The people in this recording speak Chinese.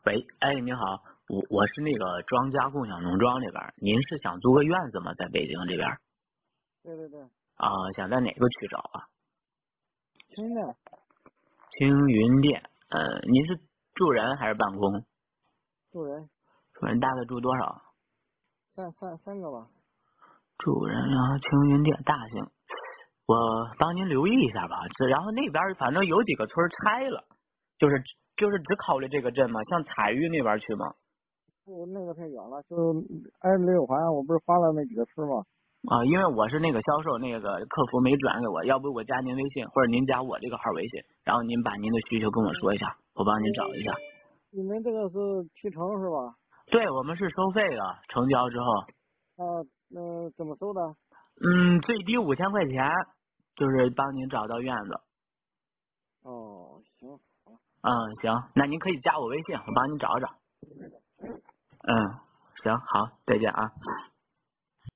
喂，哎，您好，我是那个庄家共享农庄这边，您是想租个院子吗？在北京这边？ 对对对， 想在哪个区找啊？ 青的青云店。您是住人还是办公？ 住人住人大概住多少？ 三个吧。 住人啊，青云店大型，我帮您留意一下吧。然后那边反正有几个村拆了，就是只考虑这个镇嘛，像彩玉那边去吗？ 不，那个太远了，就挨着六环，我不是发了那几个村吗？ 因为我是那个销售，那个客服没转给我，要不我加您微信，或者您加我这个号微信，然后您把您的需求跟我说一下，我帮您找一下。 你们这个是提成是吧？ 对，我们是收费的，成交之后， 那怎么收的？ 最低5000块钱，就是帮您找到院子。 哦，行。 行，那您可以加我微信，我帮您找找。行，好，再见啊。